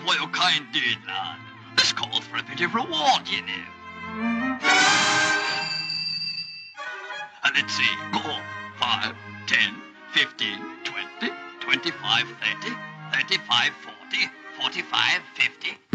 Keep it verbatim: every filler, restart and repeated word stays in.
for your kind deed, lad. This calls for a bit of reward, you know. And let's see. Go. Five, ten, fifteen, twenty, twenty-five, thirty, thirty-five, forty, forty-five, fifty.